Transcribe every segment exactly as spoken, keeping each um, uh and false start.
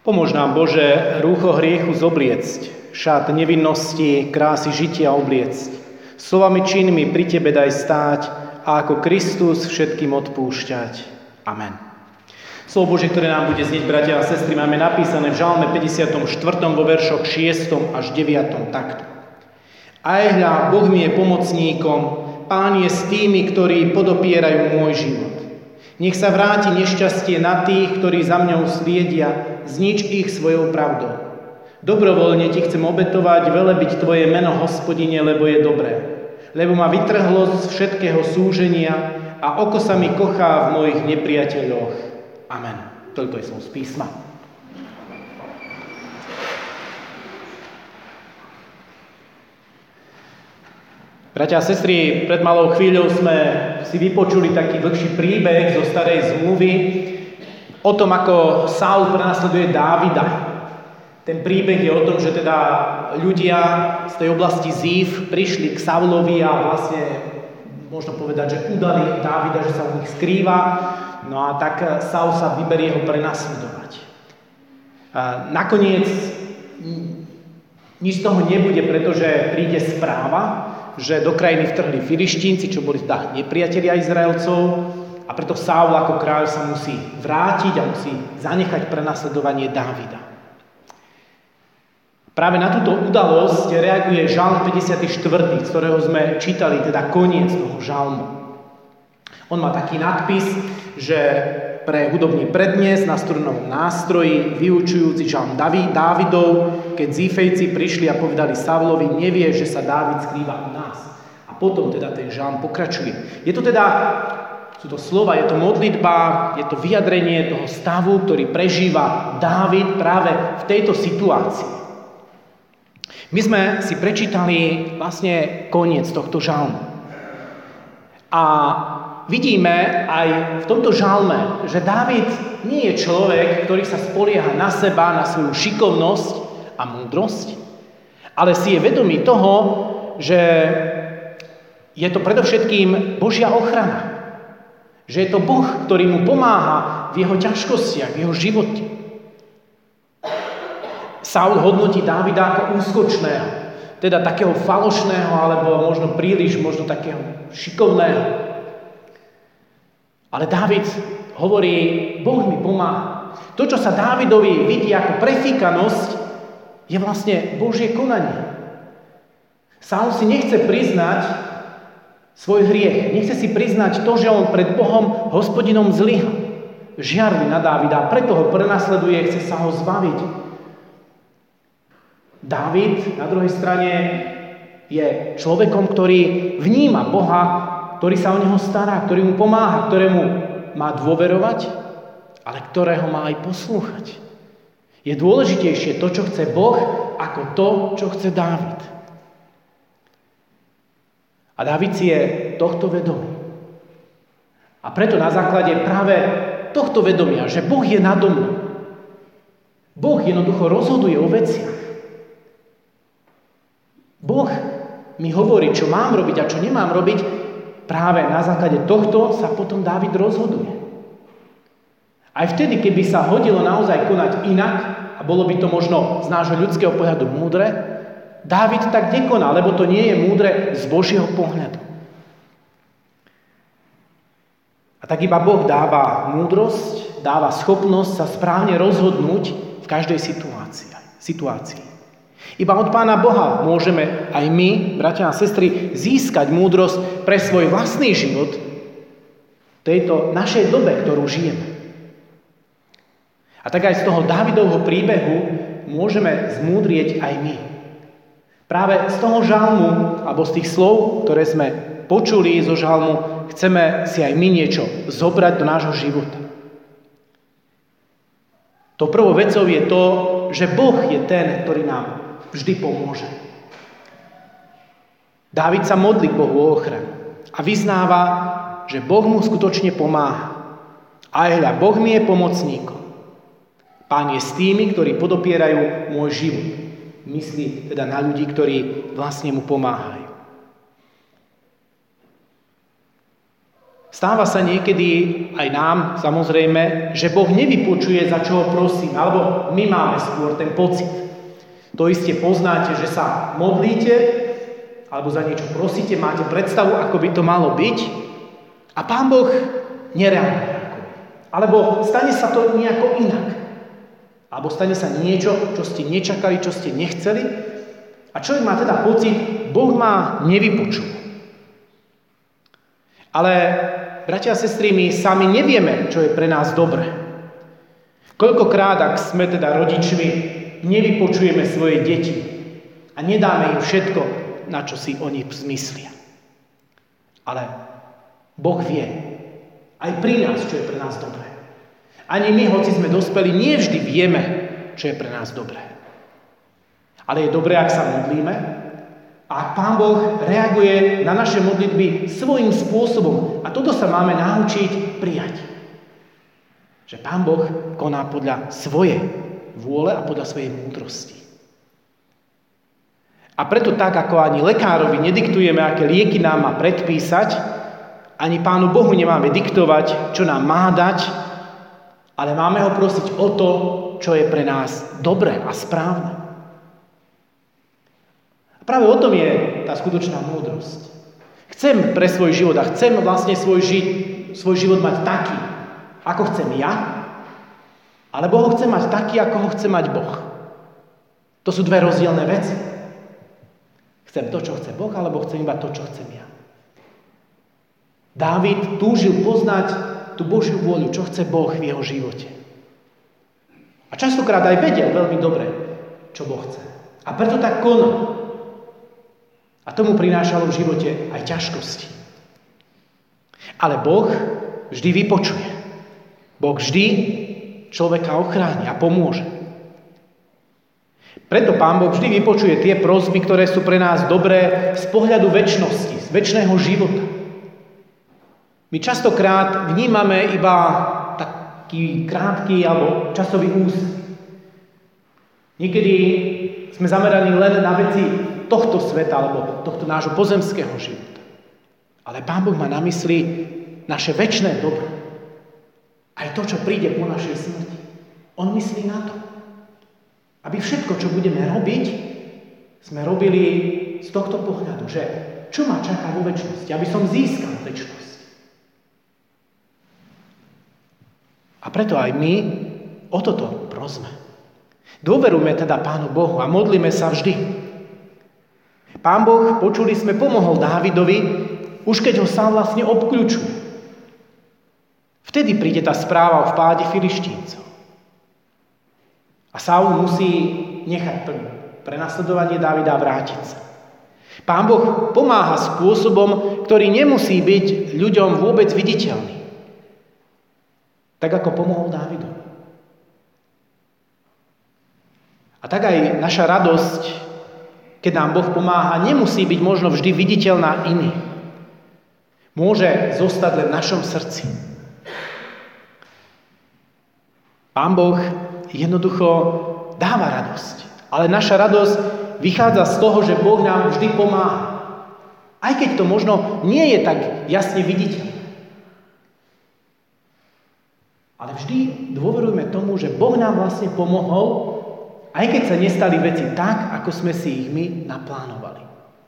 Pomôž nám, Bože, rúcho hriechu zobliecť, šat nevinnosti, krásy žitia obliecť. Slovami činmi pri Tebe daj stáť a ako Kristus všetkým odpúšťať. Amen. Slovo Božie, ktoré nám bude znieť, bratia a sestry, máme napísané v Žalme päťdesiatom štvrtom vo veršoch šiestom až deviatom takto. Aj hľa, Boh mi je pomocníkom, Pán je s tými, ktorí podopierajú môj život. Nech sa vráti nešťastie na tých, ktorí za mňou sliedia, znič ich svojou pravdou. Dobrovoľne Ti chcem obetovať, velebiť Tvoje meno, Hospodine, lebo je dobré. Lebo ma vytrhlo z všetkého súženia a oko sa mi kochá v mojich nepriateľoch. Amen. Toľko je slov z písma. Bratia a sestry, pred malou chvíľou sme si vypočuli taký dlhší príbeh zo starej zmluvy o tom, ako Saul prenasleduje Dávida. Ten príbeh je o tom, že teda ľudia z tej oblasti Zíf prišli k Saulovi a vlastne možno povedať, že udali Dávida, že sa u nich skrýva. No a tak Saul sa vyberie ho prenasledovať. A nakoniec nič z toho nebude, pretože príde správa, že do krajiny vtrhli Filištínci, čo boli teda nepriatelia Izraelcov, a preto Saul ako kráľ sa musí vrátiť a musí zanechať prenasledovanie Dávida. Práve na túto udalosť reaguje Žalm päťdesiaty štvrtý, z ktorého sme čítali teda koniec toho žalmu. On má taký nadpis, že pre hudobný prednes na strunovom nástroji, vyučujúci žalm Dávidov, keď Zífejci prišli a povedali Saulovi, nevie, že sa Dávid skrýva u nás. A potom teda ten žalm pokračuje. Je to teda, sú to slova, je to modlitba, je to vyjadrenie toho stavu, ktorý prežíva Dávid práve v tejto situácii. My sme si prečítali vlastne koniec tohto žalmu. A vidíme aj v tomto žalme, že Dávid nie je človek, ktorý sa spolieha na seba, na svoju šikovnosť a múdrosť, ale si je vedomý toho, že je to predovšetkým Božia ochrana. Že je to Boh, ktorý mu pomáha v jeho ťažkostiach, v jeho živote. Saul hodnotí Dávida ako úskočného, teda takého falošného, alebo možno príliš, možno takého šikovného. Ale Dávid hovorí, Boh mi pomáha. To, čo sa Dávidovi vidí ako prefíkanosť, je vlastne Božie konanie. Saul si nechce priznať svoj hriech. Nechce si priznať to, že on pred Bohom, Hospodinom zlyhal. Žiarli na Dávida, preto ho prenasleduje, chce sa ho zbaviť. Dávid na druhej strane je človekom, ktorý vníma Boha, ktorý sa o neho stará, ktorý mu pomáha, ktorému má dôverovať, ale ktorého má aj poslúchať. Je dôležitejšie to, čo chce Boh, ako to, čo chce Dávid. A Dávid si je tohto vedomý. A preto na základe práve tohto vedomia, že Boh je nado mnou, Boh jednoducho rozhoduje o veciach. Boh mi hovorí, čo mám robiť a čo nemám robiť. Práve na základe tohto sa potom Dávid rozhoduje. Aj vtedy, keby sa hodilo naozaj konať inak, a bolo by to možno z nášho ľudského pohľadu múdre, Dávid tak nekoná, lebo to nie je múdre z Božieho pohľadu. A tak iba Boh dáva múdrosť, dáva schopnosť sa správne rozhodnúť v každej situácii. situácii. Iba od Pána Boha môžeme aj my, bratia a sestry, získať múdrosť pre svoj vlastný život v tejto našej dobe, ktorú žijeme. A tak aj z toho Dávidovho príbehu môžeme zmúdrieť aj my. Práve z toho žalmu, alebo z tých slov, ktoré sme počuli zo žalmu, chceme si aj my niečo zobrať do nášho života. To prvou vecou je to, že Boh je ten, ktorý nám vždy pomôže. Dávid sa modlí k Bohu o ochranu a vyznáva, že Boh mu skutočne pomáha. Aj hľa, Boh mi je pomocníkom. Pán je s tými, ktorí podopierajú môj život. Myslí teda na ľudí, ktorí vlastne mu pomáhajú. Stáva sa niekedy aj nám, samozrejme, že Boh nevypočuje, za čo ho prosím, alebo my máme skôr ten pocit. To iste poznáte, že sa modlíte, alebo za niečo prosíte, máte predstavu, ako by to malo byť, a Pán Boh nereaguje. Alebo stane sa to nejako inak. Alebo stane sa niečo, čo ste nečakali, čo ste nechceli, a človek má teda pocit, Boh ma nevypočul. Ale bratia a sestry, my sami nevieme, čo je pre nás dobré. Koľkokrát, ak sme teda rodičmi, nevypočujeme svoje deti a nedáme im všetko, na čo si oni zmyslia. Ale Boh vie aj pri nás, čo je pre nás dobré. Ani my, hoci sme dospeli, nie vždy vieme, čo je pre nás dobré. Ale je dobré, ak sa modlíme, a Pán Boh reaguje na naše modlitby svojím spôsobom. A toto sa máme naučiť prijať. Že Pán Boh koná podľa svojej vôle a podľa svojej múdrosti. A preto tak, ako ani lekárovi nediktujeme, aké lieky nám má predpísať, ani Pánu Bohu nemáme diktovať, čo nám má dať, ale máme ho prosiť o to, čo je pre nás dobré a správne. Práve o tom je tá skutočná múdrosť. Chcem pre svoj život a chcem vlastne svoj, ži- svoj život mať taký, ako chcem ja, alebo ho chcem mať taký, ako ho chce mať Boh. To sú dve rozdielne veci. Chcem to, čo chce Boh, alebo chcem iba to, čo chcem ja. Dávid túžil poznať tú Božiu vôľu, čo chce Boh v jeho živote. A častokrát aj vedel veľmi dobre, čo Boh chce. A preto tak konal. A tomu prinášalo v živote aj ťažkosti. Ale Boh vždy vypočuje. Boh vždy človeka ochráni a pomôže. Preto Pán Boh vždy vypočuje tie prosby, ktoré sú pre nás dobré z pohľadu večnosti, z večného života. My častokrát vnímame iba taký krátky alebo časový úsek. Niekedy sme zameraní len na veci tohto sveta alebo tohto nášho pozemského života. Ale Pán Boh má na mysli naše večné dobro. Aj to, čo príde po našej smrti. On myslí na to. Aby všetko, čo budeme robiť, sme robili z tohto pohľadu, že čo ma čaká vo večnosti, aby som získal večnosť. A preto aj my o toto prosme. Dôverujme teda Pánu Bohu a modlíme sa vždy. Pán Boh, počuli sme, pomohol Dávidovi, už keď ho sám vlastne obkľúčuje. Vtedy príde tá správa o vpáde Filištíncov. A Saul musí nechať prenasledovanie Dávida a vrátiť sa. Pán Boh pomáha spôsobom, ktorý nemusí byť ľuďom vôbec viditeľný. Tak ako pomohol Dávidovi. A tak aj naša radosť, keď nám Boh pomáha, nemusí byť možno vždy viditeľná iných. Môže zostať len v našom srdci. Pán Boh jednoducho dáva radosť. Ale naša radosť vychádza z toho, že Boh nám vždy pomáha. Aj keď to možno nie je tak jasne viditeľné. Ale vždy dôverujme tomu, že Boh nám vlastne pomohol, aj keď sa nestali veci tak, ako sme si ich my naplánovali.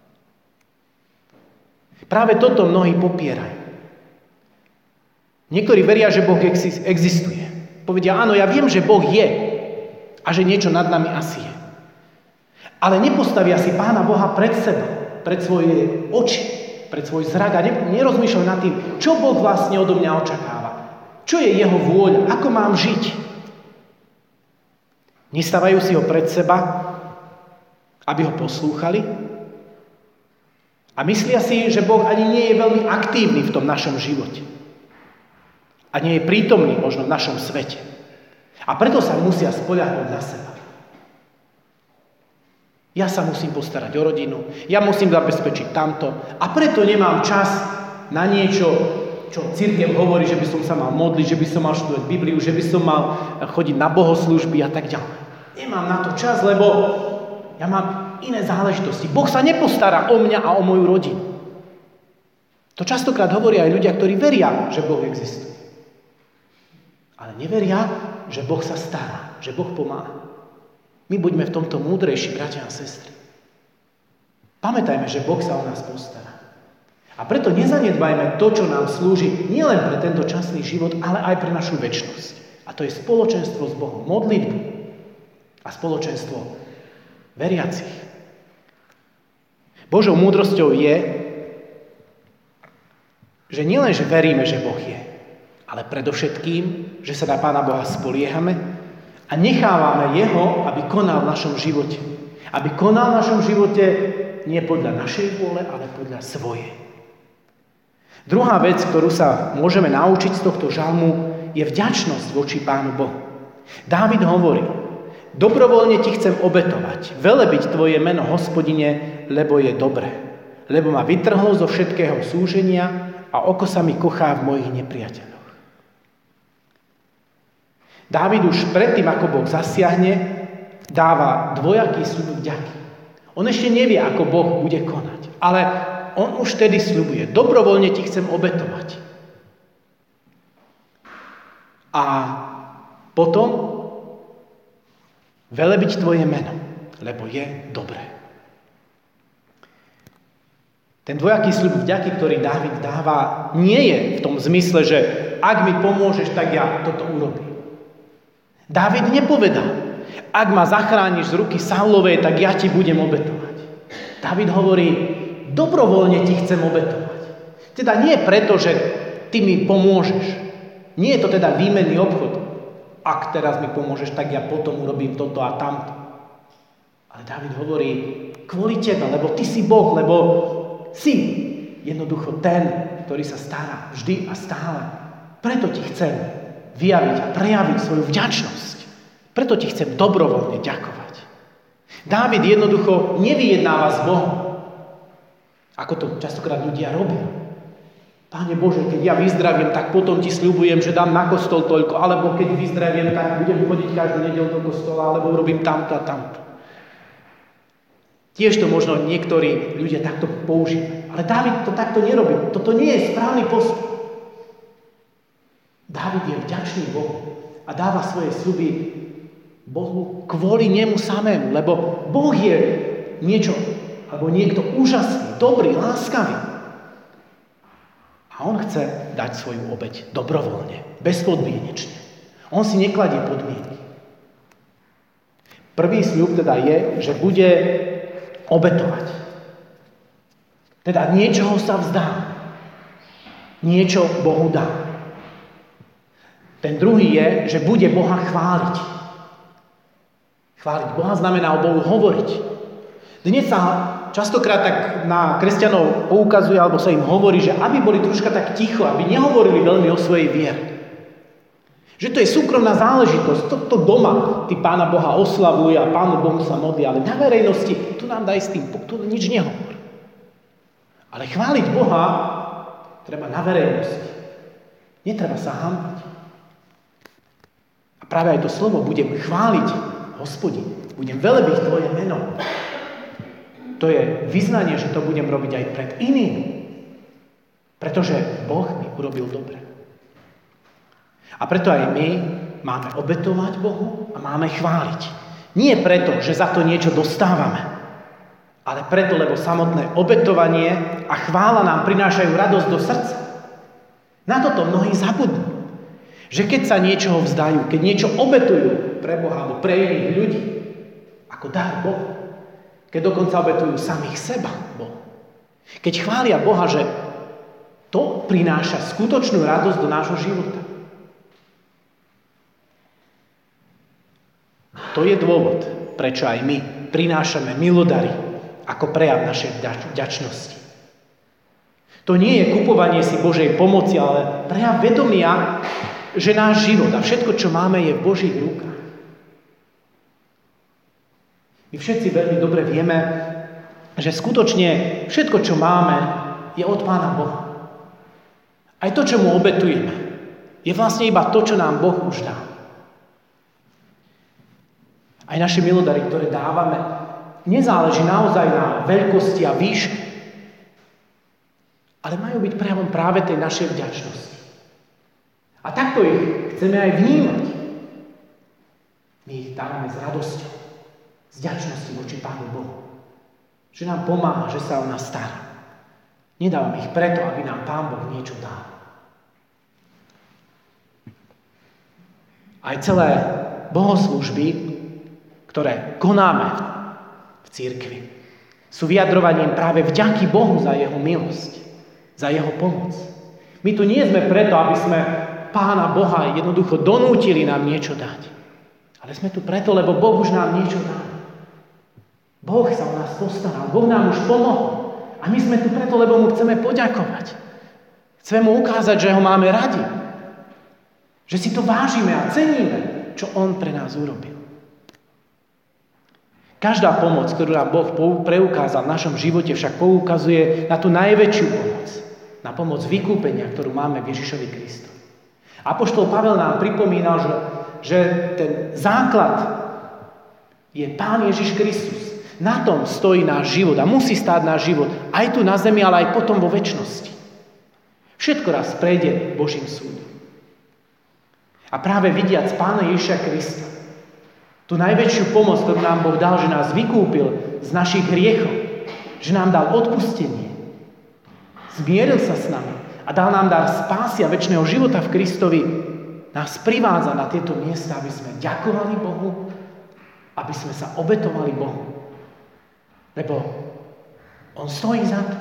Práve toto mnohí popierajú. Niektorí veria, že Boh existuje. Povedia, áno, ja viem, že Boh je a že niečo nad nami asi je. Ale nepostavia si Pána Boha pred seba, pred svoje oči, pred svoj zrak a nerozmýšľajú nad tým, čo Boh vlastne odo mňa očakáva. Čo je jeho vôľa, ako mám žiť. Nestávajú si ho pred seba, aby ho poslúchali a myslia si, že Boh ani nie je veľmi aktívny v tom našom živote. A nie je prítomný možno v našom svete. A preto sa musia spoľahnúť na seba. Ja sa musím postarať o rodinu, ja musím zabezpečiť tamto a preto nemám čas na niečo, čo cirkev hovorí, že by som sa mal modliť, že by som mal študovať Bibliu, že by som mal chodiť na bohoslúžby a tak ďalej. Nemám na to čas, lebo ja mám iné záležitosti. Boh sa nepostará o mňa a o moju rodinu. To častokrát hovoria aj ľudia, ktorí veria, že Boh existuje. Ale neveria, že Boh sa stará, že Boh pomáha. My buďme v tomto múdrejší, bratia a sestry. Pamätajme, že Boh sa o nás postará. A preto nezanedbajme to, čo nám slúži nielen pre tento časný život, ale aj pre našu večnosť. A to je spoločenstvo s Bohom, modlitbu a spoločenstvo veriacich. Božou múdrosťou je, že nielen, že veríme, že Boh je, ale predovšetkým, že sa na Pána Boha spoliehame a nechávame Jeho, aby konal v našom živote. Aby konal v našom živote nie podľa našej vôle, ale podľa svojej. Druhá vec, ktorú sa môžeme naučiť z tohto žalmu, je vďačnosť voči Pánu Bohu. Dávid hovorí: dobrovoľne ti chcem obetovať, velebiť tvoje meno, Hospodine, lebo je dobré. Lebo ma vytrhlo zo všetkého súženia a oko sa mi kochá v mojich nepriateľoch. Dávid už predtým, ako Boh zasiahne, dáva dvojaký sľub vďaky. On ešte nevie, ako Boh bude konať, ale on už tedy sľubuje: dobrovoľne ti chcem obetovať. A potom velebiť tvoje meno, lebo je dobré. Ten dvojaký sľub vďaky, ktorý Dávid dáva, nie je v tom zmysle, že ak mi pomôžeš, tak ja toto urobím. Dávid nepovedal: ak ma zachrániš z ruky Saulovej, tak ja ti budem obetovať. Dávid hovorí: dobrovoľne ti chcem obetovať. Teda nie preto, že ty mi pomôžeš. Nie je to teda výmenný obchod. Ak teraz mi pomôžeš, tak ja potom urobím toto a tamto. Ale Dávid hovorí: kvôli tebe, lebo ty si Boh, lebo si jednoducho ten, ktorý sa stará vždy a stále. Preto ti chcem vyjaviť a prejaviť svoju vďačnosť. Preto ti chcem dobrovoľne ďakovať. Dávid jednoducho nevyjednáva s Bohom, ako to častokrát ľudia robia. Páne Bože, keď ja vyzdravím, tak potom ti sľubujem, že dám na kostol toľko, alebo keď vyzdravím, tak budem chodiť každú nedeľu do kostola, alebo urobím tamto a tamto. Tiež to možno niektorí ľudia takto používajú. Ale Dávid to takto nerobí. Toto nie je správny postup. Dávid je vďačný Bohu a dáva svoje sľuby Bohu kvôli nemu samému, lebo Boh je niečo, alebo niekto úžasný, dobrý, láskavý. A on chce dať svoju obeť dobrovoľne, bezpodmienečne. On si nekladie podmienky. Prvý sľub teda je, že bude obetovať. Teda niečoho sa vzdá. Niečo Bohu dá. Ten druhý je, že bude Boha chváliť. Chváliť Boha znamená o Bohu hovoriť. Dnes sa častokrát tak na kresťanov poukazuje, alebo sa im hovorí, že aby boli troška tak ticho, aby nehovorili veľmi o svojej viere. Že to je súkromná záležitosť. Toto doma ty Pána Boha oslavuje a Pánu Bohu sa modlí, ale na verejnosti tu nám daj s tým, tu nič nehovor. Ale chváliť Boha treba na verejnosti. Netreba sa hanbiť. A práve aj to slovo budem chváliť Hospodin, budem velebiť tvoje meno. To je vyznanie, že to budem robiť aj pred inými. Pretože Boh mi urobil dobre. A preto aj my máme obetovať Bohu a máme chváliť. Nie preto, že za to niečo dostávame, ale preto, lebo samotné obetovanie a chvála nám prinášajú radosť do srdca. Na toto mnohí zabudnú. Že keď sa niečoho vzdajú, keď niečo obetujú pre Boha alebo pre iných ľudí, ako dar Bohu, keď dokonca obetujú samých seba Bohu, keď chvália Boha, že to prináša skutočnú radosť do nášho života. To je dôvod, prečo aj my prinášame milodary ako prejav našej vďačnosti. To nie je kupovanie si Božej pomoci, ale prejav vedomia, že náš život a všetko, čo máme, je v Božích rukách. My všetci veľmi dobre vieme, že skutočne všetko, čo máme, je od Pána Boha. Aj to, čo mu obetujeme, je vlastne iba to, čo nám Boh už dá. Aj naše milodary, ktoré dávame, nezáleží naozaj na veľkosti a výške, ale majú byť prejavom práve tej našej vďačnosti. A takto ich chceme aj vnímať. My ich dávame s radosťou, s vďačnosti voči Pánu Bohu. Že nám pomáha, že sa o nás stará. Nedávame ich preto, aby nám Pán Boh niečo dal. Aj celé bohoslúžby, ktoré konáme v cirkvi, sú vyjadrovaním práve vďaky Bohu za jeho milosť, za jeho pomoc. My tu nie sme preto, aby sme Pána Boha jednoducho donútili nám niečo dať. Ale sme tu preto, lebo Boh už nám niečo dal. Boh sa o nás postaral, Boh nám už pomohol. A my sme tu preto, lebo mu chceme poďakovať. Chceme mu ukázať, že ho máme radi. Že si to vážime a ceníme, čo on pre nás urobil. Každá pomoc, ktorú nám Boh preukázal v našom živote, však poukazuje na tú najväčšiu pomoc. Na pomoc vykúpenia, ktorú máme v Ježišovi Kristovi. Apoštol Pavel nám pripomínal, že, že ten základ je Pán Ježiš Kristus. Na tom stojí náš život a musí stáť náš život aj tu na zemi, ale aj potom vo večnosti. Všetko raz prejde Božím súdom. A práve vidiac Pána Ježiša Krista, tú najväčšiu pomoc, ktorú nám Boh dal, že nás vykúpil z našich hriechov, že nám dal odpustenie, zmieril sa s nami a dal nám dar spásy a večného života v Kristovi, nás privádza na tieto miesta, aby sme ďakovali Bohu, aby sme sa obetovali Bohu. Lebo on stojí za to.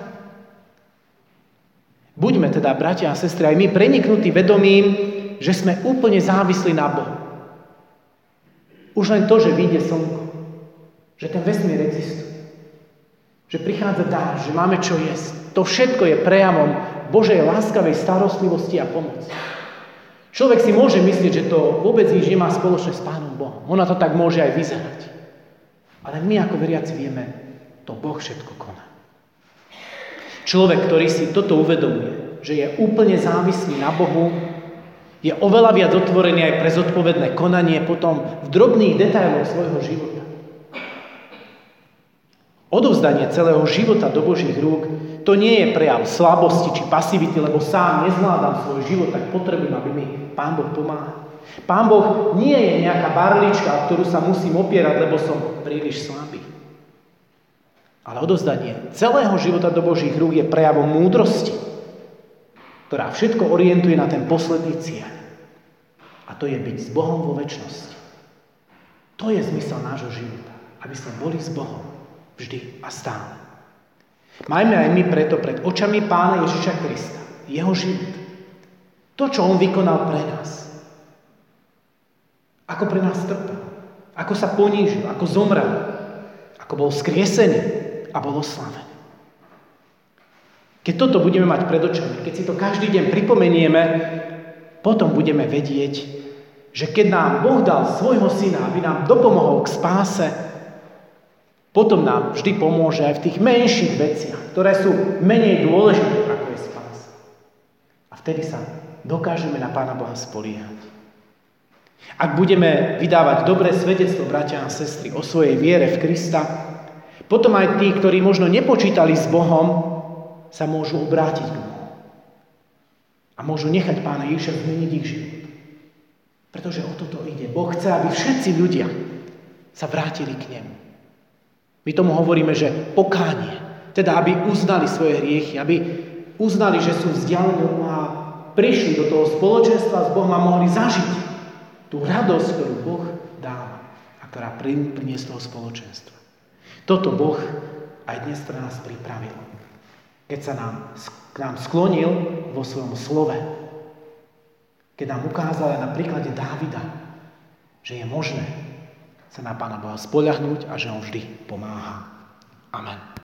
Buďme teda, bratia a sestry, aj my preniknutí vedomím, že sme úplne závislí na Bohu. Už len to, že vyjde slnko, že ten vesmír existuje, že prichádza dážď, že máme čo jesť. To všetko je prejavom Božej láskavej starostlivosti a pomoci. Človek si môže myslieť, že to vôbec nič nemá spoločné s Pánom Bohom. Ono to tak môže aj vyzerať. Ale my ako veriaci vieme, to Boh všetko koná. Človek, ktorý si toto uvedomuje, že je úplne závislý na Bohu, je oveľa viac otvorený aj pre zodpovedné konanie potom v drobných detailoch svojho života. Odovzdanie celého života do Božích rúk, to nie je prejav slabosti či pasivity, lebo sám nezvládam svoj život, tak potrebujem, aby mi Pán Boh pomáhal. Pán Boh nie je nejaká barlička, o ktorú sa musím opierať, lebo som príliš slabý. Ale odovzdanie celého života do Božích rúk je prejavom múdrosti, ktorá všetko orientuje na ten posledný cieľ. A to je byť s Bohom vo večnosti. To je zmysel nášho života, aby sme boli s Bohom vždy a stále. Majme aj my preto pred očami Pána Ježiša Krista, jeho život. To, čo on vykonal pre nás. Ako pre nás trpel. Ako sa ponížil, ako zomrel. Ako bol skriesený a bol oslavený. Keď toto budeme mať pred očami, keď si to každý deň pripomenieme, potom budeme vedieť, že keď nám Boh dal svojho syna, aby nám dopomohol k spáse, potom nám vždy pomôže aj v tých menších veciach, ktoré sú menej dôležité, ako je spása. A vtedy sa dokážeme na Pána Boha spoliehať. Ak budeme vydávať dobré svedectvo, bratia a sestry, o svojej viere v Krista, potom aj tí, ktorí možno nepočítali s Bohom, sa môžu obrátiť k Bohu. A môžu nechať Pána Ježiša zmeniť ich život. Pretože o toto ide. Boh chce, aby všetci ľudia sa vrátili k nemu. My tomu hovoríme, že pokánie. Teda, aby uznali svoje hriechy, aby uznali, že sú vzdialení a prišli do toho spoločenstva s Bohom a mohli zažiť tú radosť, ktorú Boh dáva a ktorá plinie z toho spoločenstva. Toto Boh aj dnes pre nás pripravil. Keď sa nám, k nám sklonil vo svojom slove. Keď nám ukázal aj na príklade Dávida, že je možné sa na Pána Boha spoľahnúť a že on vždy pomáha. Amen.